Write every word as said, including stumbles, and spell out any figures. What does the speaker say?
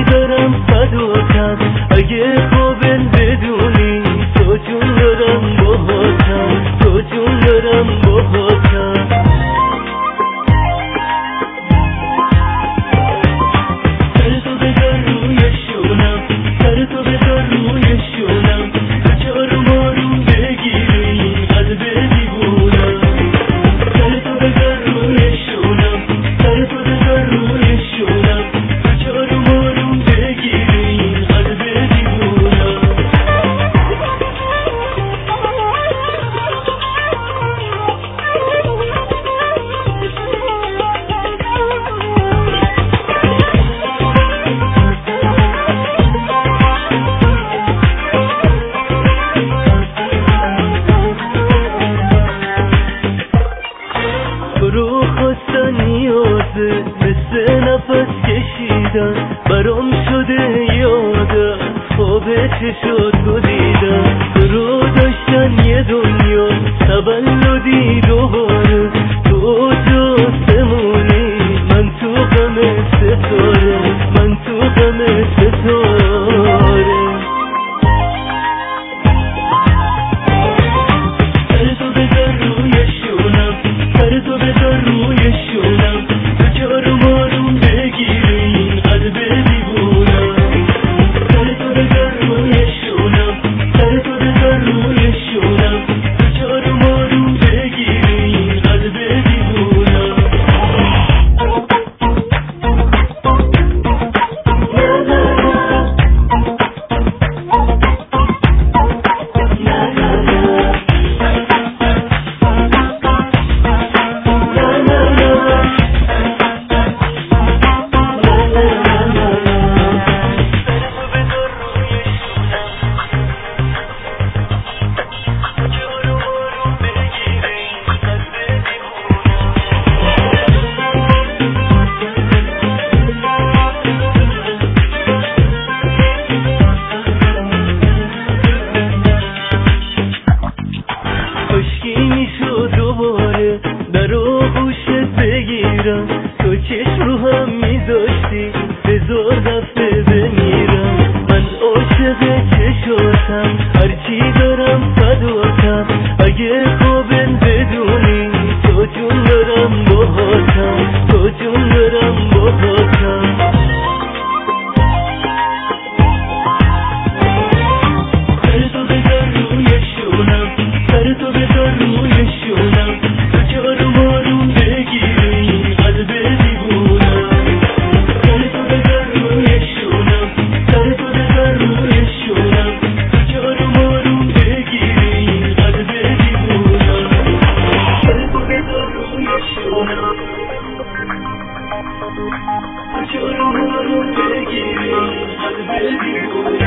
هرچی دارم فداتم، اگه خوابن بدونی تو جون دارم باهاتم، تو جون دارم باهاتم. سر تو بذار روی شونم، سر تو بذار روی شونم، بچار مارون بگیری قلب دیوونم. سر تو بذار روی شونم، سر تو بذار روی شونم، بچار مارون بگیری قلب دیوونم. تو رو خواستن نیازه مثل نفس کشیدن، برام شده یادم خواب چشاتو دیدم. تو رو داشتن یه دنیا تولدی دوباره، تو جا سمونی من تو غم ستاره، من تو غم ستاره. سر تو بذار روی شونم، سر تو بذار روی شونم، بچار مارون بگیری قلب دیوونم. سر تو بذار روی شونم، سر تو بذار روی شونم، بچار مارون بگیری قلب دیوونم. کاشکی میشد دوباره در آغوشت بگیرم، تو چشم رو هم میذاشتی بذار دفعه بمیرم. من عاشق چشاتم، هرچی دارم فداتم، اگه خوابن بدونی تو جون دارم باهاتم، تو جون دارم باهاتم. سر تو بذار روی شونم، سر تو بذار روی شونم، بچار مارون بگیری قلب دیوونم. سر تو بذار روی شونم، سر تو بذار روی شونم، بچار مارون بگیری قلب دیوونم. سر تو بذار روی شونم، بچار مارون بگیری قلب دیوونم.